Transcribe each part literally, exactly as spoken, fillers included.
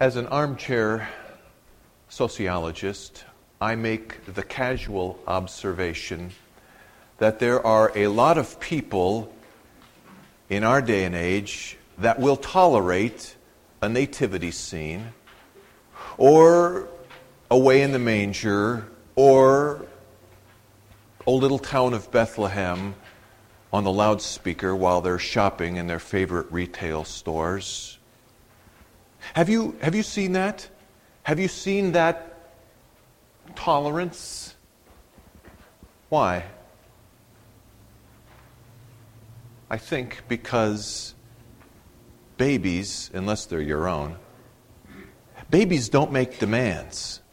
As an armchair sociologist, I make the casual observation that there are a lot of people in our day and age that will tolerate a nativity scene, or away in the manger, or O Little Town of Bethlehem on the loudspeaker while they're shopping in their favorite retail stores. Have you, have you seen that? Have you seen that tolerance? Why? I think because babies, unless they're your own, babies don't make demands.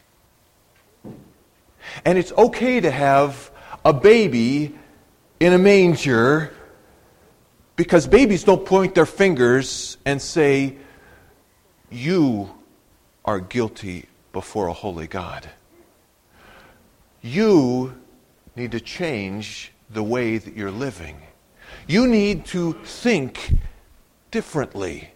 And it's okay to have a baby in a manger because babies don't point their fingers and say, "You are guilty before a holy God. You need to change the way that you're living. You need to think differently."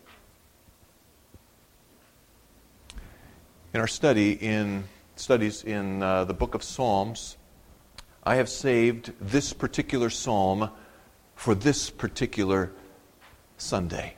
In our study in studies in uh, the book of Psalms, I have saved this particular psalm for this particular Sunday.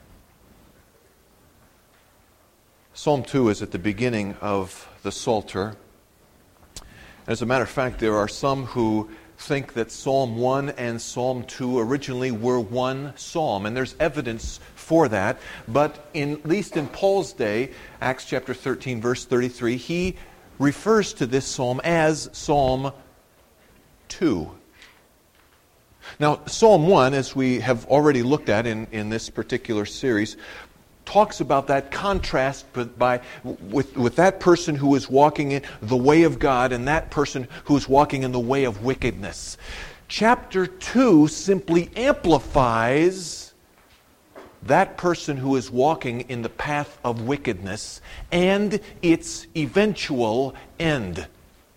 Psalm two is at the beginning of the Psalter. As a matter of fact, there are some who think that Psalm one and Psalm two originally were one psalm, and there's evidence for that. But in, at least in Paul's day, Acts chapter thirteen, verse thirty-three, he refers to this psalm as Psalm two. Now, Psalm one, as we have already looked at in, in this particular series, talks about that contrast by, with, with that person who is walking in the way of God and that person who is walking in the way of wickedness. Chapter two simply amplifies that person who is walking in the path of wickedness and its eventual end.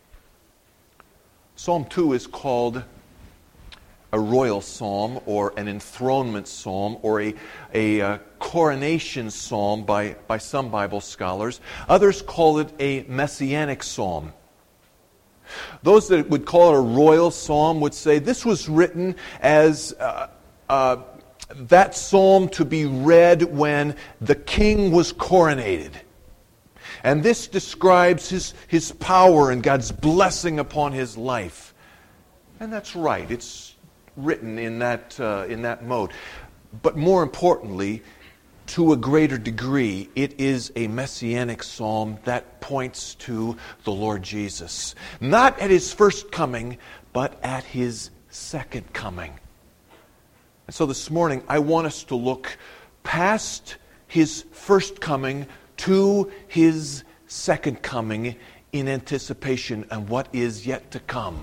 Psalm two is called a royal psalm, or an enthronement psalm, or a, a, a coronation psalm by, by some Bible scholars. Others call it a messianic psalm. Those that would call it a royal psalm would say this was written as uh, uh, that psalm to be read when the king was coronated. And this describes his, his power and God's blessing upon his life. And that's right. It's written in that uh, in that mode. But more importantly, to a greater degree, it is a messianic psalm that points to the Lord Jesus. Not at his first coming, but at his second coming. And so this morning, I want us to look past his first coming to his second coming in anticipation of what is yet to come.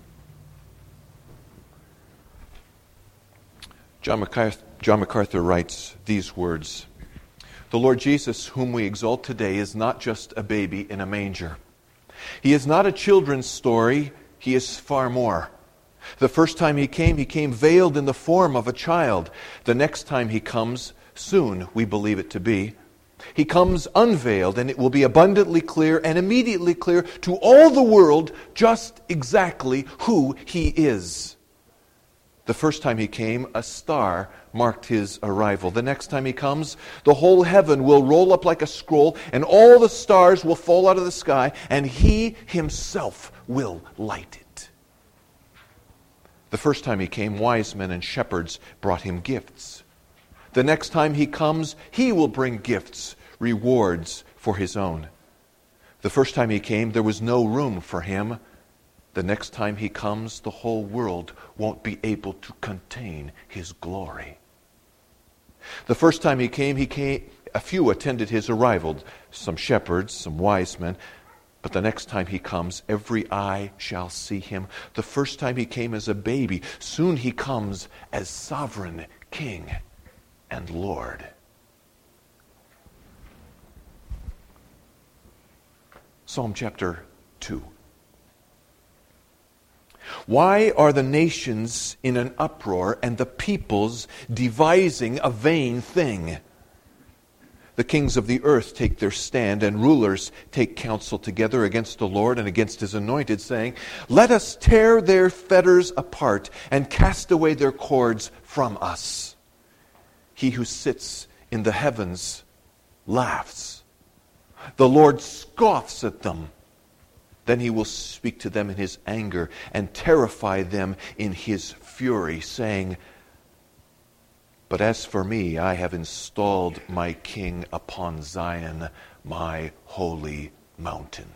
John MacArthur, John MacArthur writes these words: "The Lord Jesus, whom we exalt today, is not just a baby in a manger. He is not a children's story. He is far more. The first time he came, he came veiled in the form of a child. The next time he comes, soon we believe it to be, he comes unveiled, and it will be abundantly clear and immediately clear to all the world just exactly who he is. The first time he came, a star marked his arrival. The next time he comes, the whole heaven will roll up like a scroll, and all the stars will fall out of the sky, and he himself will light it. The first time he came, wise men and shepherds brought him gifts. The next time he comes, he will bring gifts, rewards for his own. The first time he came, there was no room for him. The next time he comes, the whole world won't be able to contain his glory. The first time he came, he came, a few attended his arrival, some shepherds, some wise men. But the next time he comes, every eye shall see him. The first time he came as a baby, soon he comes as sovereign King and Lord." Psalm chapter two. "Why are the nations in an uproar and the peoples devising a vain thing? The kings of the earth take their stand, and rulers take counsel together against the Lord and against his anointed, saying, let us tear their fetters apart and cast away their cords from us. He who sits in the heavens laughs. The Lord scoffs at them. Then he will speak to them in his anger and terrify them in his fury, saying, but as for me, I have installed my king upon Zion, my holy mountain.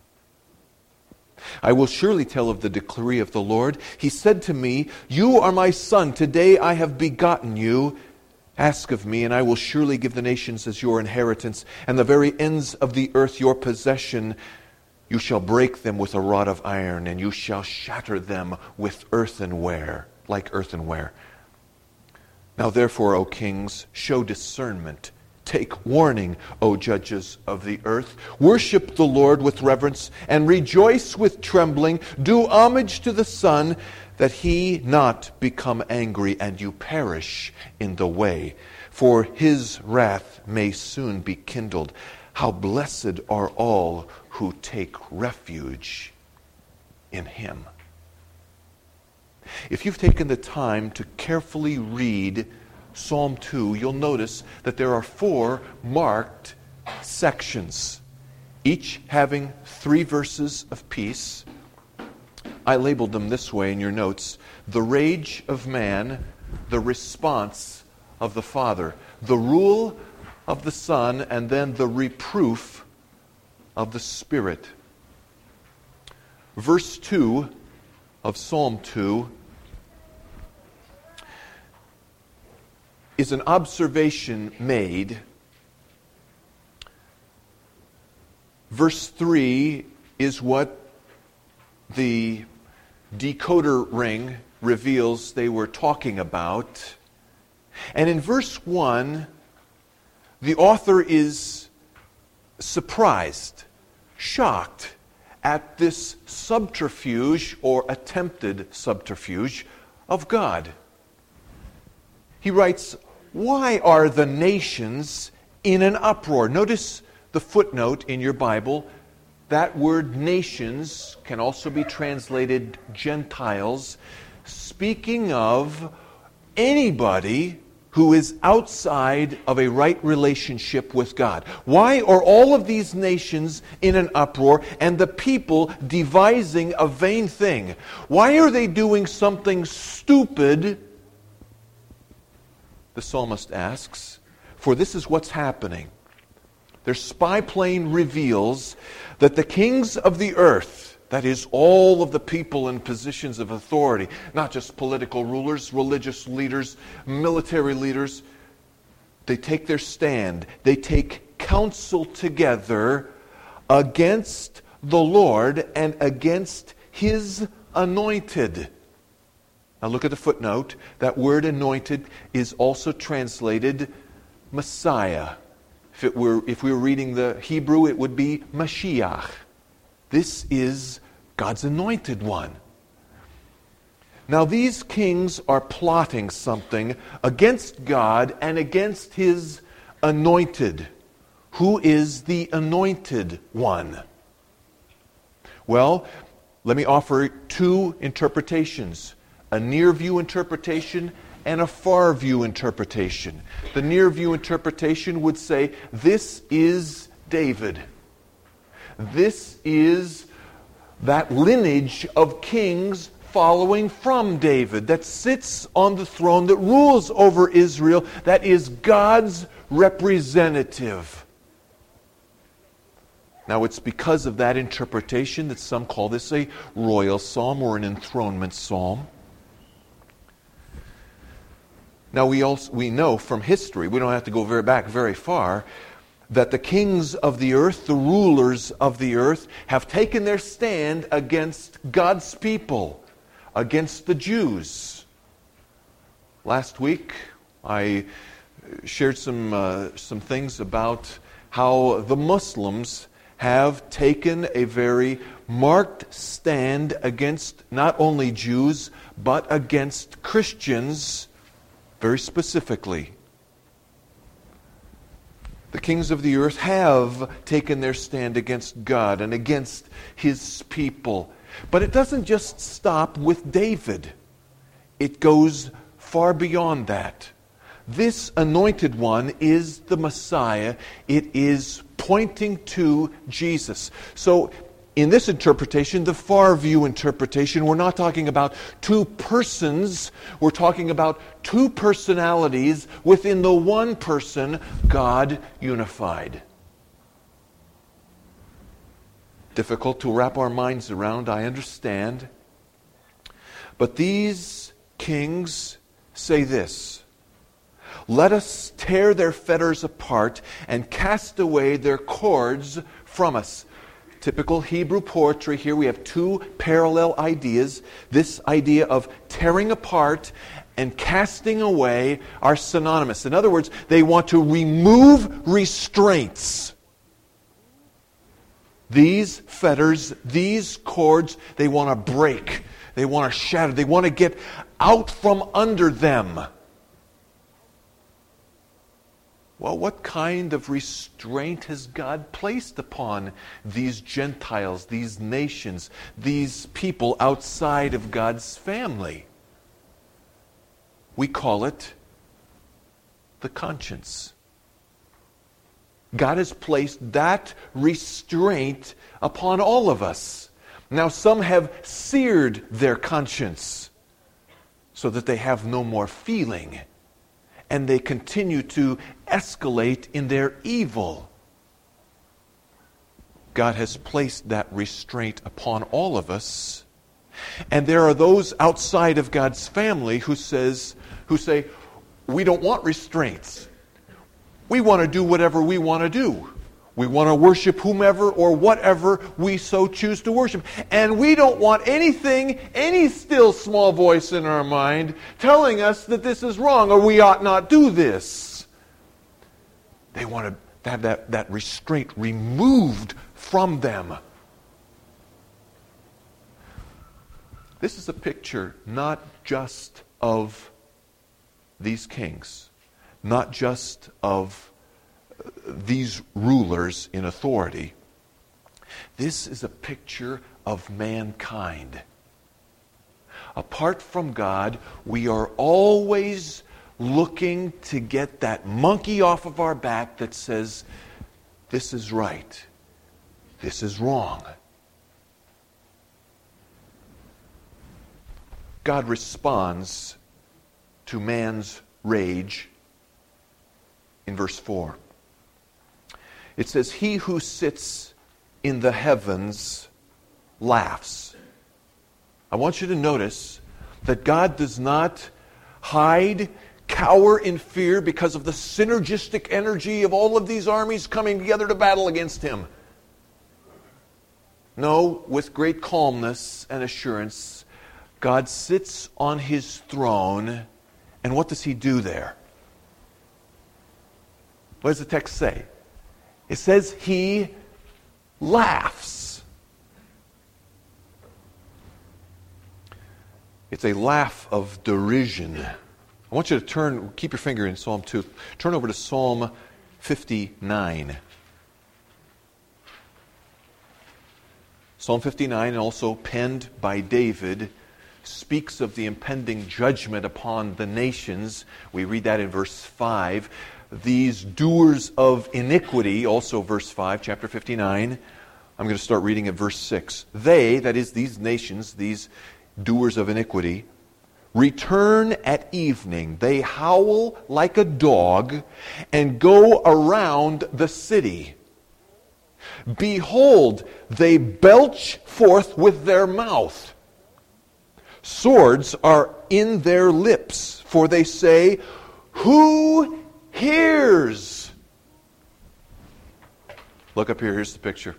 I will surely tell of the decree of the Lord. He said to me, you are my son. Today I have begotten you. Ask of me, and I will surely give the nations as your inheritance, and the very ends of the earth your possession. You shall break them with a rod of iron, and you shall shatter them with earthenware, like earthenware. Now therefore, O kings, show discernment. Take warning, O judges of the earth. Worship the Lord with reverence, and rejoice with trembling. Do homage to the Son, that he not become angry, and you perish in the way. For his wrath may soon be kindled. How blessed are all who take refuge in him. If you've taken the time to carefully read Psalm two, you'll notice that there are four marked sections, each having three verses of peace. I labeled them this way in your notes: the rage of man, the response of the Father, the rule of the Son, and then the reproof of the Spirit. Verse two of Psalm two is an observation made. Verse three is what the decoder ring reveals they were talking about. And in verse one, the author is surprised, shocked at this subterfuge or attempted subterfuge of God. He writes, why are the nations in an uproar? Notice the footnote in your Bible. That word nations can also be translated Gentiles, speaking of anybody who is outside of a right relationship with God. Why are all of these nations in an uproar and the people devising a vain thing? Why are they doing something stupid? The psalmist asks, for this is what's happening. Their spy plane reveals that the kings of the earth, that is, all of the people in positions of authority, not just political rulers, religious leaders, military leaders, they take their stand. They take counsel together against the Lord and against his anointed. Now look at the footnote. That word anointed is also translated Messiah. If it were, if we were reading the Hebrew, it would be Mashiach. This is God's anointed one. Now these kings are plotting something against God and against his anointed. Who is the anointed one? Well, let me offer two interpretations. A near view interpretation and a far view interpretation. The near view interpretation would say, this is David. This is that lineage of kings following from David that sits on the throne, that rules over Israel, that is God's representative. Now it's because of that interpretation that some call this a royal psalm or an enthronement psalm. Now we also we know from history, we don't have to go very back very far, that the kings of the earth, the rulers of the earth, have taken their stand against God's people, against the Jews. Last week, I shared some uh, some things about how the Muslims have taken a very marked stand against not only Jews, but against Christians. Very specifically, the The kings of the earth have taken their stand against God and against his people. But it doesn't just stop with David. It goes far beyond that. This anointed one is the Messiah. It is pointing to Jesus. So in this interpretation, the far view interpretation, we're not talking about two persons. We're talking about two personalities within the one person, God unified. Difficult to wrap our minds around, I understand. But these kings say this: let us tear their fetters apart and cast away their cords from us. Typical Hebrew poetry here, we have two parallel ideas. This idea of tearing apart and casting away are synonymous. In other words, they want to remove restraints. These fetters, these cords, they want to break. They want to shatter. They want to get out from under them. Well, what kind of restraint has God placed upon these Gentiles, these nations, these people outside of God's family? We call it the conscience. God has placed that restraint upon all of us. Now, some have seared their conscience so that they have no more feeling, and they continue to escalate in their evil. God has placed that restraint upon all of us. And there are those outside of God's family who says, who say, we don't want restraints. We want to do whatever we want to do. We want to worship whomever or whatever we so choose to worship. And we don't want anything, any still small voice in our mind telling us that this is wrong or we ought not do this. They want to have that, that restraint removed from them. This is a picture not just of these kings, not just of these rulers in authority. This is a picture of mankind. Apart from God, we are always looking to get that monkey off of our back that says, this is right, this is wrong. God responds to man's rage in verse four. It says, he who sits in the heavens laughs. I want you to notice that God does not hide, cower in fear because of the synergistic energy of all of these armies coming together to battle against him. No, with great calmness and assurance, God sits on his throne, and what does he do there? What does the text say? It says he laughs. It's a laugh of derision. I want you to turn, keep your finger in Psalm two. Turn over to Psalm fifty-nine. Psalm fifty-nine, also penned by David, speaks of the impending judgment upon the nations. We read that in verse five. These doers of iniquity, also verse five, chapter fifty-nine. I'm going to start reading at verse six. They, that is these nations, these doers of iniquity, return at evening. They howl like a dog and go around the city. Behold, they belch forth with their mouth. Swords are in their lips, for they say, who hears? Look up here, here's the picture.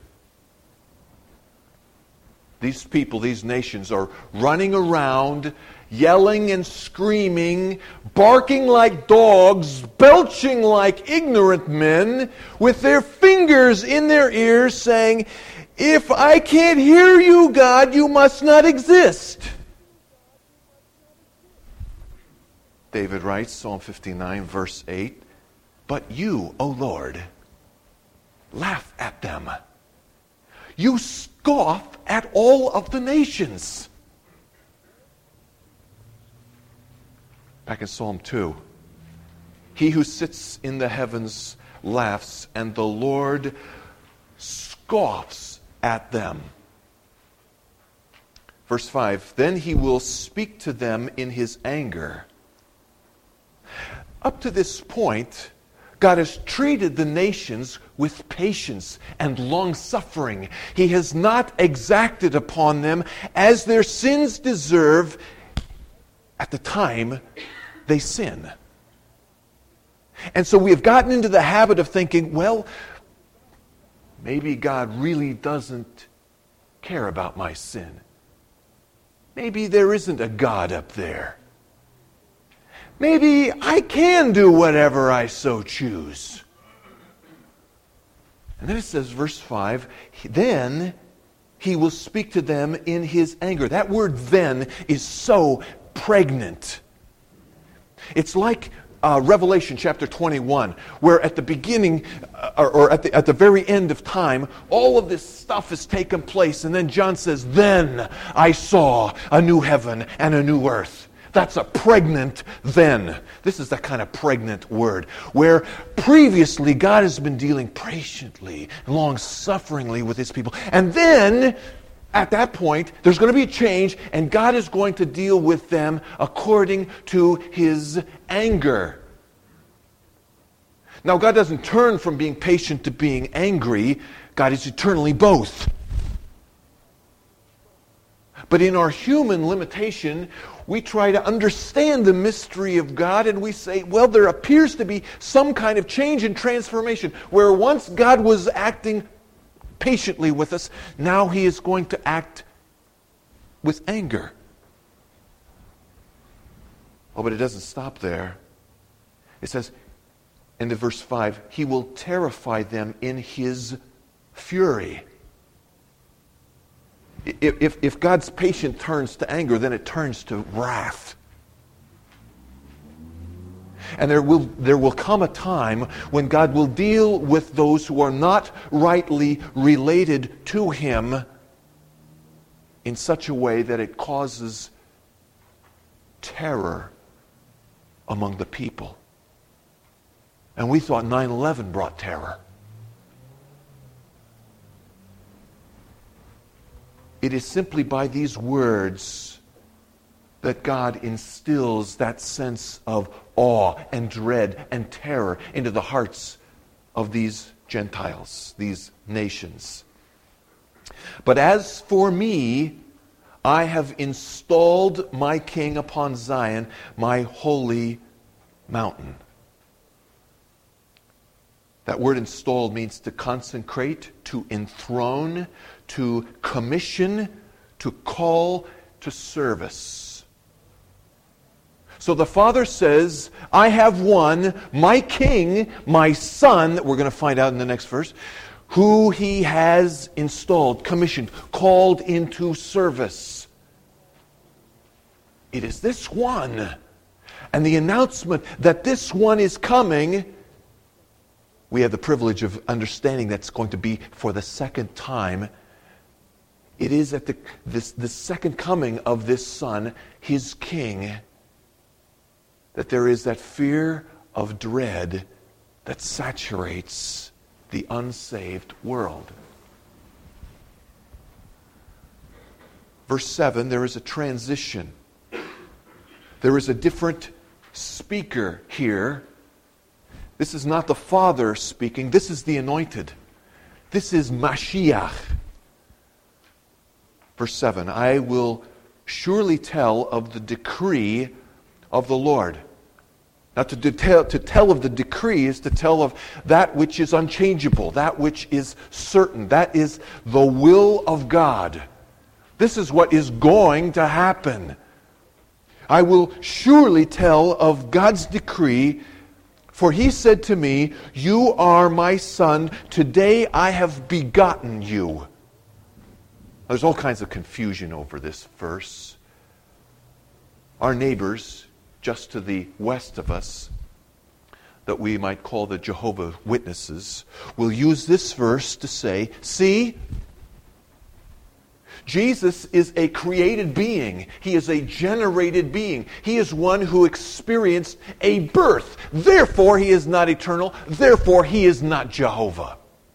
These people, these nations are running around, yelling and screaming, barking like dogs, belching like ignorant men, with their fingers in their ears saying, if I can't hear you, God, you must not exist. David writes, Psalm fifty-nine, verse eight, but you, O Lord, laugh at them. You scoff at all of the nations. Back in Psalm two, he who sits in the heavens laughs, and the Lord scoffs at them. Verse five, then he will speak to them in his anger. Up to this point, God has treated the nations with patience and long-suffering. He has not exacted upon them as their sins deserve at the time they sin. And so we have gotten into the habit of thinking, well, maybe God really doesn't care about my sin. Maybe there isn't a God up there. Maybe I can do whatever I so choose. And then it says, verse five, then he will speak to them in his anger. That word then is so pregnant. It's like uh, Revelation chapter twenty-one, where at the beginning, uh, or, or at the, at the very end of time, all of this stuff has taken place. And then John says, then I saw a new heaven and a new earth. That's a pregnant then. This is that kind of pregnant word, where previously God has been dealing patiently and long-sufferingly with his people. And then, at that point, there's going to be a change, and God is going to deal with them according to his anger. Now, God doesn't turn from being patient to being angry. God is eternally both. But in our human limitation, we try to understand the mystery of God, and we say, well, there appears to be some kind of change and transformation, where once God was acting patiently with us, now he is going to act with anger. Oh, but it doesn't stop there. It says, in the verse five, he will terrify them in his fury. If, if, if God's patience turns to anger, then it turns to wrath. And there will, there will come a time when God will deal with those who are not rightly related to him in such a way that it causes terror among the people. And we thought nine eleven brought terror. It is simply by these words that God instills that sense of awe and dread and terror into the hearts of these Gentiles, these nations. But as for me, I have installed my king upon Zion, my holy mountain. That word installed means to consecrate, to enthrone, to commission, to call to service. So the Father says, I have one, my king, my son, that we're going to find out in the next verse, who he has installed, commissioned, called into service. It is this one. And the announcement that this one is coming, we have the privilege of understanding that's going to be for the second time. It is at the this the second coming of this Son, his King, that there is that fear of dread that saturates the unsaved world. Verse seven, there is a transition. There is a different speaker here. This is not the Father speaking. This is the Anointed. This is Mashiach. Verse seven, I will surely tell of the decree of the Lord. Now to, detail, to tell of the decree is to tell of that which is unchangeable, that which is certain. That is the will of God. This is what is going to happen. I will surely tell of God's decree, for he said to me, you are my son, today I have begotten you. There's all kinds of confusion over this verse. Our neighbors, just to the west of us, that we might call the Jehovah's Witnesses, will use this verse to say, see, Jesus is a created being. He is a generated being. He is one who experienced a birth. Therefore, he is not eternal. Therefore, he is not Jehovah.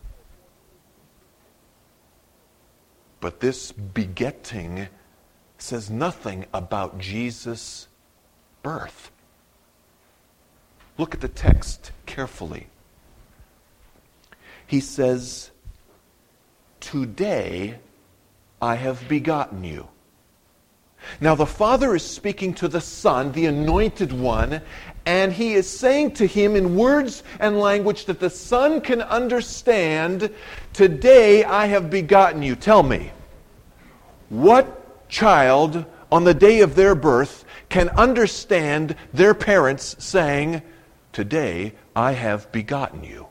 But this begetting says nothing about Jesus' birth. Look at the text carefully. He says, today I have begotten you. Now the Father is speaking to the Son, the Anointed One, and He is saying to Him in words and language that the Son can understand, today I have begotten you. Tell me, what child on the day of their birth can understand their parents saying, today I have begotten you?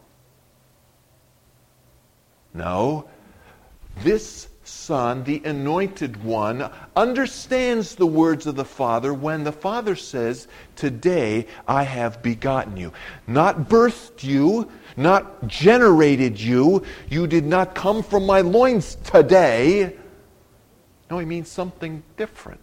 No, this Son, the Anointed One, understands the words of the Father when the Father says, today I have begotten you. Not birthed you, not generated you. You did not come from my loins today. No, he means something different.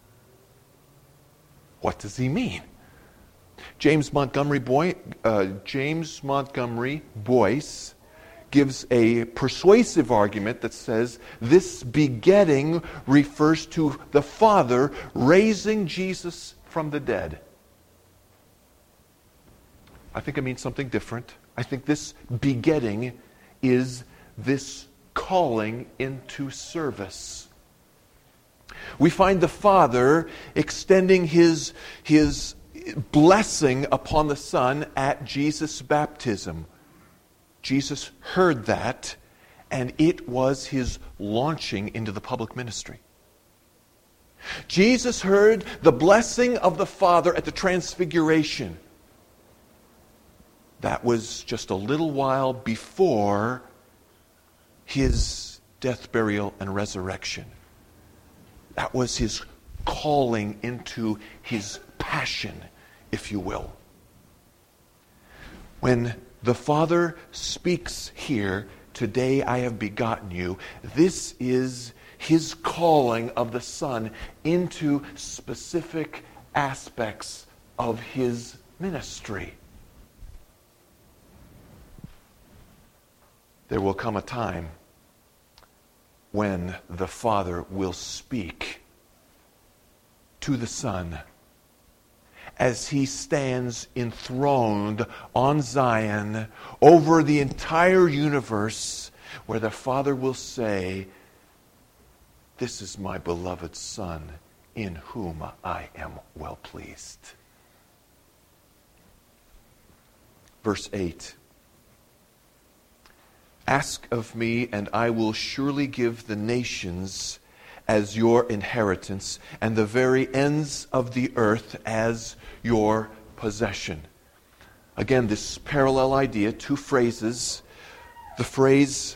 What does he mean? James Montgomery Boy, uh, James Montgomery Boyce gives a persuasive argument that says this begetting refers to the Father raising Jesus from the dead. I think it means something different. I think this begetting is this calling into service. We find the Father extending his, his blessing upon the Son at Jesus' baptism. Jesus heard that, and it was his launching into the public ministry. Jesus heard the blessing of the Father at the Transfiguration. That was just a little while before his death, burial, and resurrection. That was his calling into his passion, if you will. When the Father speaks here, today I have begotten you, this is his calling of the Son into specific aspects of his ministry. There will come a time when the Father will speak to the Son as he stands enthroned on Zion over the entire universe, where the Father will say, this is my beloved Son, in whom I am well pleased. Verse eight. Ask of me, and I will surely give the nations as your inheritance, and the very ends of the earth as your possession. Again, this parallel idea, two phrases. The phrase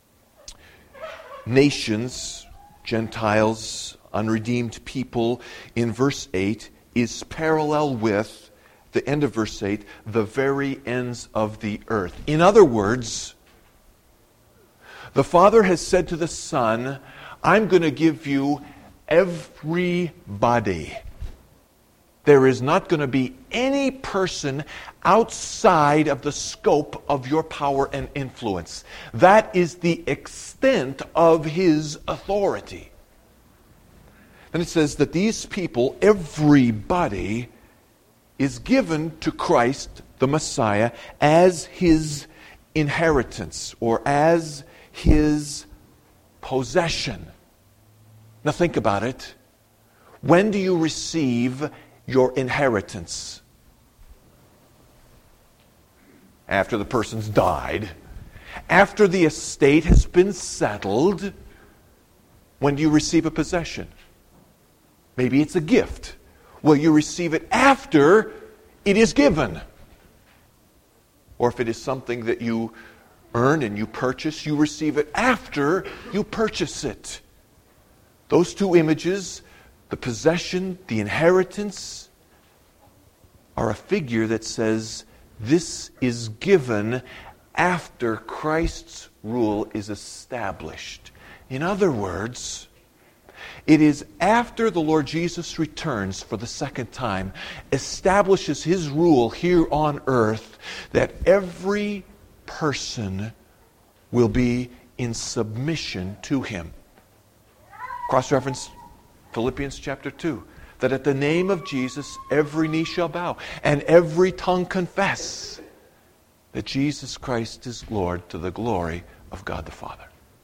nations, Gentiles, unredeemed people, in verse eight is parallel with the end of verse eight, the very ends of the earth. In other words, the Father has said to the Son, I'm going to give you everybody. There is not going to be any person outside of the scope of your power and influence. That is the extent of his authority. Then it says that these people, everybody, is given to Christ, the Messiah, as his inheritance or as his possession. Now think about it. When do you receive your inheritance? After the person's died. After the estate has been settled. When do you receive a possession? Maybe it's a gift. Well, you receive it after it is given. Or if it is something that you earn and you purchase, you receive it after you purchase it. Those two images, the possession, the inheritance, are a figure that says this is given after Christ's rule is established. In other words, it is after the Lord Jesus returns for the second time, establishes his rule here on earth, that every person will be in submission to him. Cross-reference Philippians chapter two. That at the name of Jesus, every knee shall bow, and every tongue confess that Jesus Christ is Lord, to the glory of God the Father.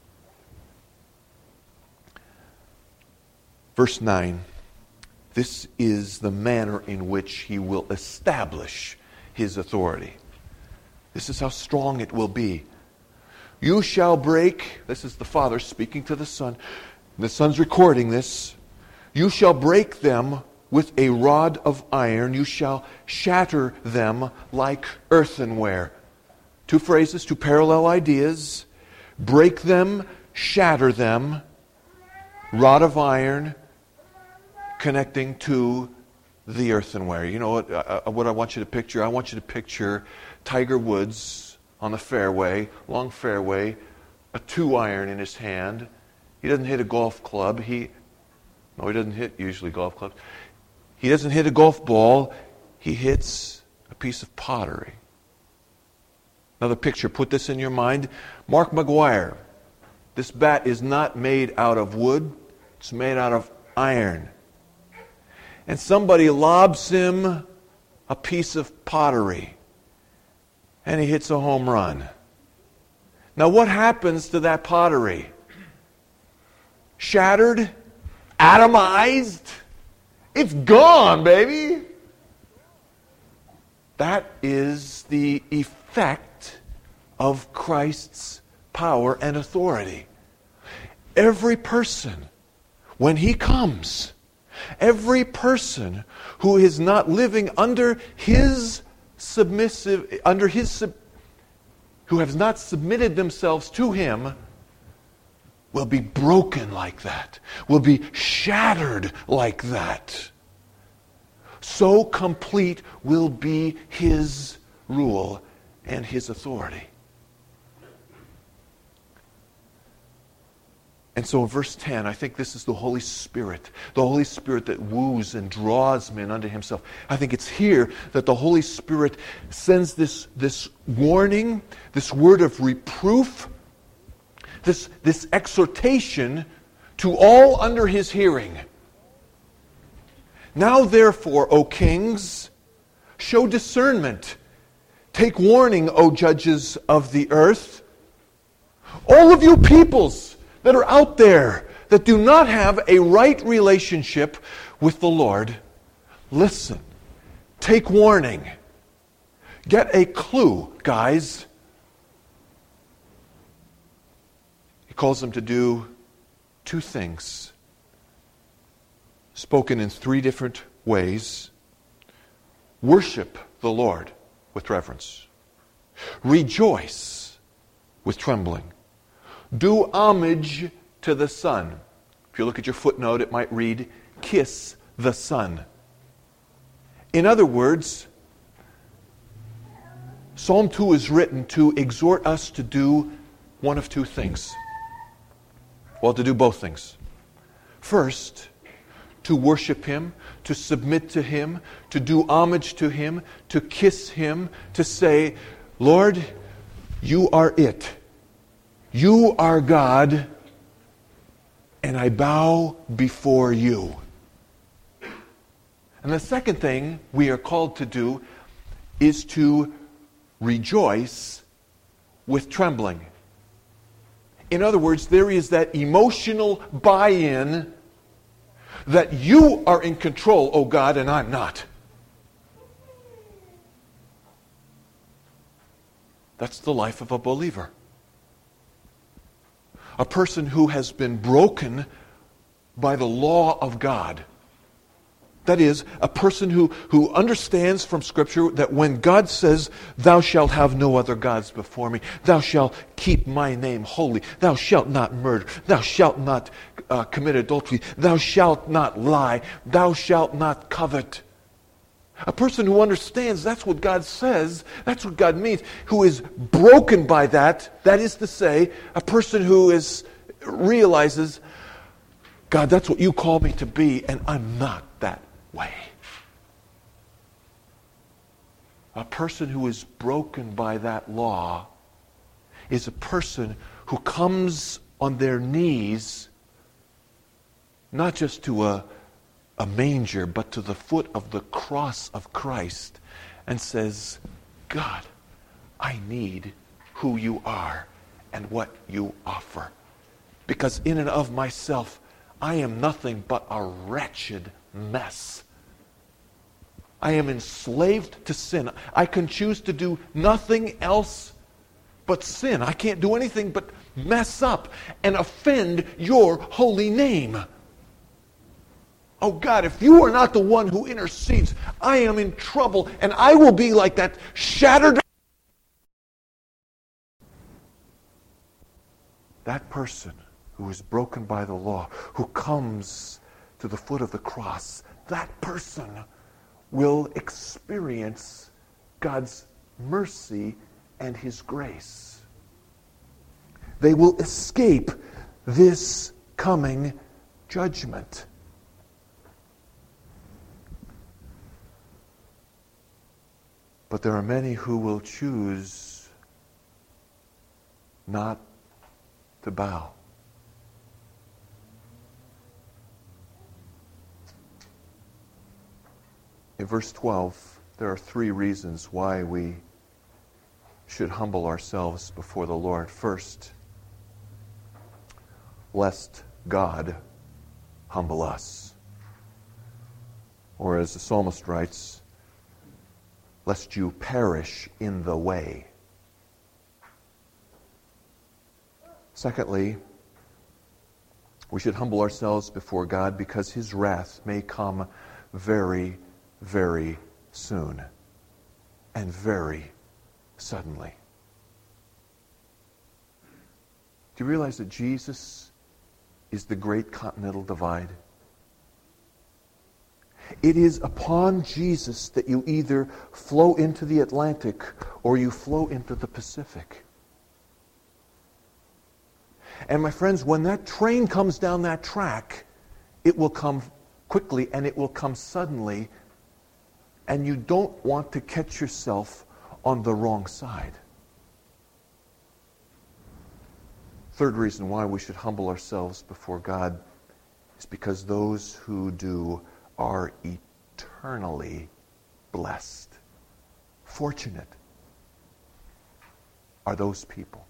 Verse nine. This is the manner in which he will establish his authority. This is how strong it will be. You shall break, this is the Father speaking to the Son. The Son's recording this. You shall break them with a rod of iron. You shall shatter them like earthenware. Two phrases, two parallel ideas. Break them, shatter them. Rod of iron connecting to the earthenware. You know what, uh, what I want you to picture? I want you to picture Tiger Woods on the fairway, long fairway, a two iron in his hand. He doesn't hit a golf club. He No, he doesn't hit usually golf clubs. He doesn't hit a golf ball. He hits a piece of pottery. Another picture, put this in your mind. Mark McGuire. This bat is not made out of wood. It's made out of iron. And somebody lobs him a piece of pottery. And he hits a home run. Now what happens to that pottery? Shattered? Atomized? It's gone, baby. That is the effect of Christ's power and authority. Every person, when he comes, every person who is not living under his submissive, under his, sub, who has not submitted themselves to him, will be broken like that, will be shattered like that. So complete will be his rule and his authority. And so in verse ten, I think this is the Holy Spirit, the Holy Spirit that woos and draws men unto himself. I think it's here that the Holy Spirit sends this, this warning, this word of reproof, This, this exhortation to all under his hearing. Now therefore, O kings, show discernment. Take warning, O judges of the earth. All of you peoples that are out there that do not have a right relationship with the Lord, listen. Take warning. Get a clue, guys. He calls them to do two things, spoken in three different ways. Worship the Lord with reverence. Rejoice with trembling. Do homage to the Son. If you look at your footnote, it might read, kiss the Son. In other words, Psalm two is written to exhort us to do one of two things. Well, to do both things. First, to worship him, to submit to him, to do homage to him, to kiss him, to say, Lord, you are it. You are God, and I bow before you. And the second thing we are called to do is to rejoice with trembling. In other words, there is that emotional buy-in that you are in control, oh God, and I'm not. That's the life of a believer. A person who has been broken by the law of God. That is, a person who, who understands from Scripture that when God says, thou shalt have no other gods before me, thou shalt keep my name holy, thou shalt not murder, thou shalt not uh, commit adultery, thou shalt not lie, thou shalt not covet. A person who understands that's what God says, that's what God means, who is broken by that, that is to say, a person who is realizes, God, that's what you call me to be, and I'm not that way. A person who is broken by that law is a person who comes on their knees, not just to a, a manger, but to the foot of the cross of Christ, and says, God, I need who you are and what you offer. Because in and of myself, I am nothing but a wretched mess. I am enslaved to sin. I can choose to do nothing else but sin. I can't do anything but mess up and offend your holy name. Oh God, if you are not the one who intercedes, I am in trouble, and I will be like that shattered. That person who is broken by the law, who comes to the foot of the cross, that person will experience God's mercy and His grace. They will escape this coming judgment. But there are many who will choose not to bow. In verse twelve, there are three reasons why we should humble ourselves before the Lord. First, lest God humble us. Or as the psalmist writes, lest you perish in the way. Secondly, we should humble ourselves before God because His wrath may come very, very soon and very suddenly. Do you realize that Jesus is the great continental divide? It is upon Jesus that you either flow into the Atlantic or you flow into the Pacific. And my friends, when that train comes down that track, it will come quickly and it will come suddenly, and you don't want to catch yourself on the wrong side. Third reason why we should humble ourselves before God is because those who do are eternally blessed. Fortunate are those people.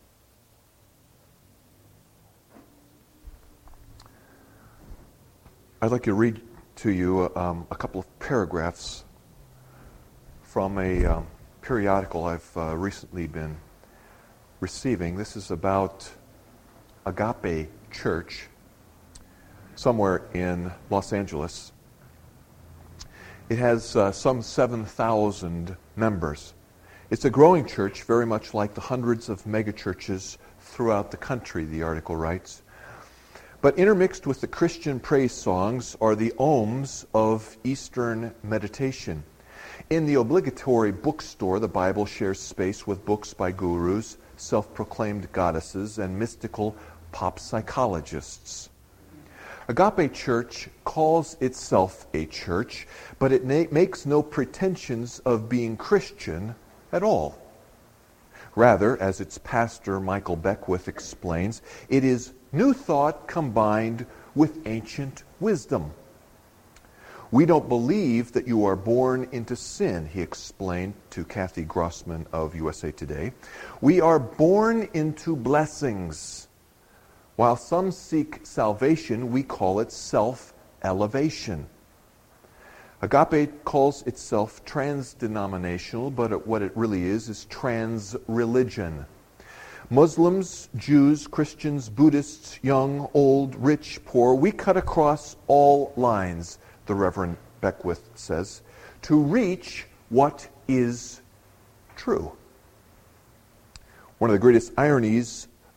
I'd like to read to you um, a couple of paragraphs from a um, periodical I've uh, recently been receiving. This is about Agape Church somewhere in Los Angeles. It has uh, some seven thousand members. It's a growing church, very much like the hundreds of megachurches throughout the country, the article writes. But intermixed with the Christian praise songs are the ohms of Eastern meditation. In the obligatory bookstore, the Bible shares space with books by gurus, self-proclaimed goddesses, and mystical pop psychologists. Agape Church calls itself a church, but it na- makes no pretensions of being Christian at all. Rather, as its pastor Michael Beckwith explains, it is new thought combined with ancient wisdom. We don't believe that you are born into sin, he explained to Kathy Grossman of U S A Today. We are born into blessings. While some seek salvation, we call it self-elevation. Agape calls itself trans-denominational, but what it really is is trans-religion. Muslims, Jews, Christians, Buddhists, young, old, rich, poor, we cut across all lines, the Reverend Beckwith says, to reach what is true. One of the greatest ironies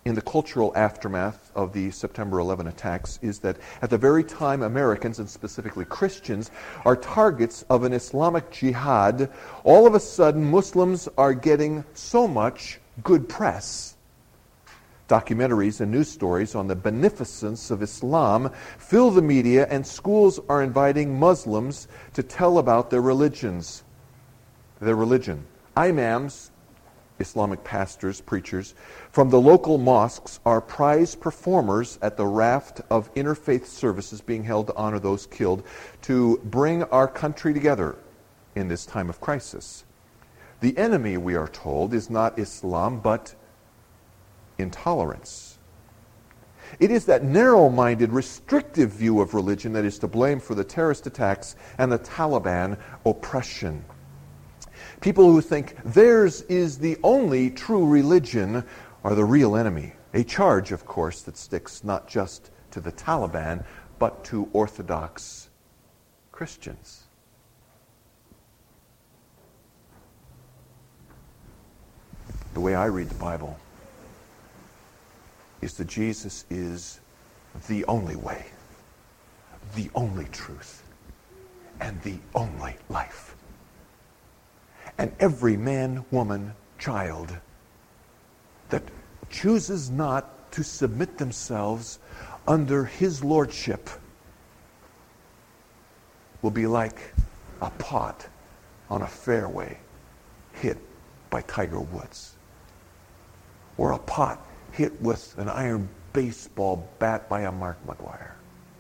in the cultural aftermath of the September eleventh attacks is that at the very time Americans, and specifically Christians, are targets of an Islamic jihad, all of a sudden Muslims are getting so much good press. Documentaries and news stories on the beneficence of Islam fill the media, and schools are inviting Muslims to tell about their religions, their religion. Imams, Islamic pastors, preachers, from the local mosques are prize performers at the raft of interfaith services being held to honor those killed, to bring our country together in this time of crisis. The enemy, we are told, is not Islam, but intolerance. It is that narrow-minded, restrictive view of religion that is to blame for the terrorist attacks and the Taliban oppression. People who think theirs is the only true religion are the real enemy. A charge, of course, that sticks not just to the Taliban, but to Orthodox Christians. The way I read the Bible is that Jesus is the only way, the only truth, and the only life. And every man, woman, child that chooses not to submit themselves under his lordship will be like a pot on a fairway hit by Tiger Woods, or a pot hit with an iron baseball bat by a Mark McGuire.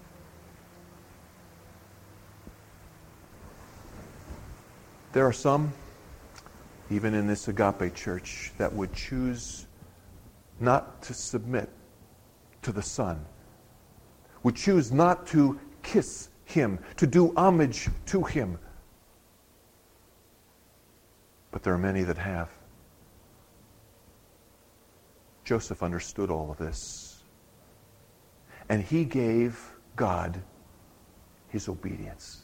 There are some, even in this agape church, that would choose not to submit to the Son, would choose not to kiss him, to do homage to him. But there are many that have. Joseph understood all of this, and he gave God his obedience.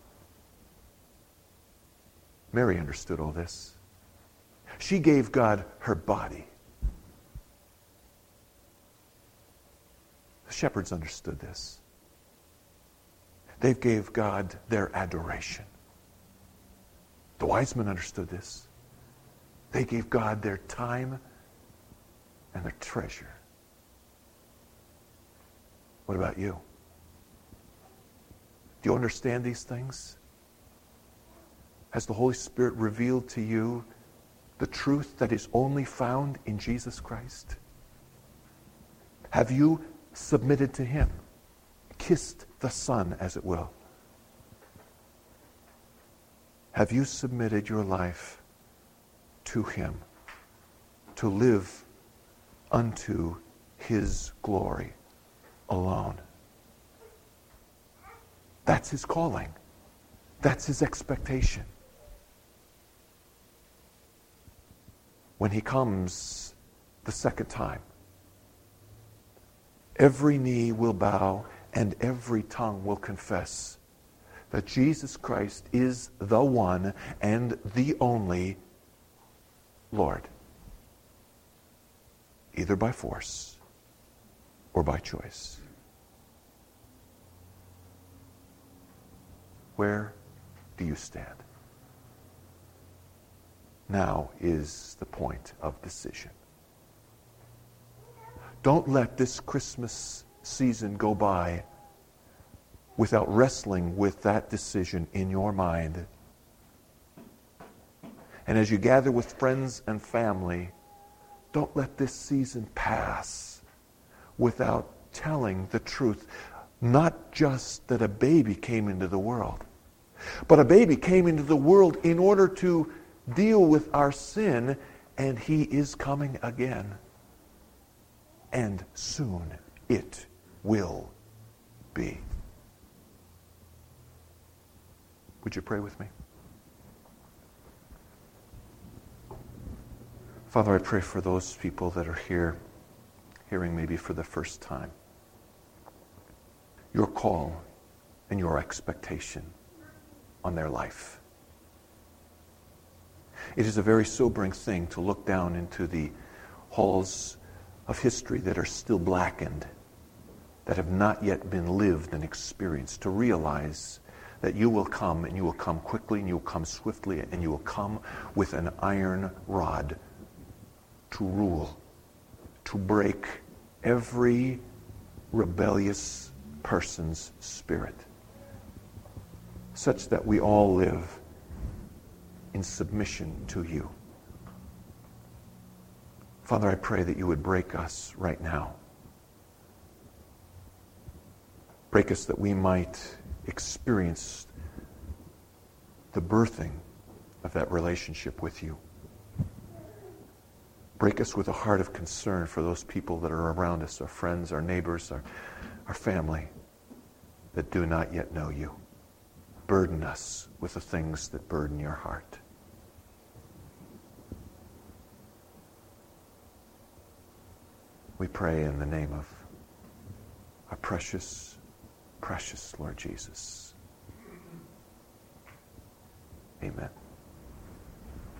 Mary understood all this. She gave God her body. The shepherds understood this. They gave God their adoration. The wise men understood this. They gave God their time and their treasure. What about you? Do you understand these things? Has the Holy Spirit revealed to you the truth that is only found in Jesus Christ? Have you submitted to him? Kissed the Son, as it will? Have you submitted your life to him to live unto his glory alone? That's his calling. That's his expectation. When he comes the second time, every knee will bow and every tongue will confess that Jesus Christ is the one and the only Lord, either by force or by choice. Where do you stand? Now is the point of decision. Don't let this Christmas season go by without wrestling with that decision in your mind. And as you gather with friends and family, don't let this season pass without telling the truth. Not just that a baby came into the world, but a baby came into the world in order to deal with our sin, and he is coming again. And soon it will be. Would you pray with me? Father, I pray for those people that are here, hearing maybe for the first time, your call and your expectation on their life. It is a very sobering thing to look down into the halls of history that are still blackened, that have not yet been lived and experienced, to realize that you will come, and you will come quickly, and you will come swiftly, and you will come with an iron rod to rule, to break every rebellious person's spirit, such that we all live in submission to you. Father, I pray that you would break us right now. Break us that we might experience the birthing of that relationship with you. Break us with a heart of concern for those people that are around us, our friends, our neighbors, our, our family, that do not yet know you. Burden us with the things that burden your heart. We pray in the name of our precious, precious Lord Jesus.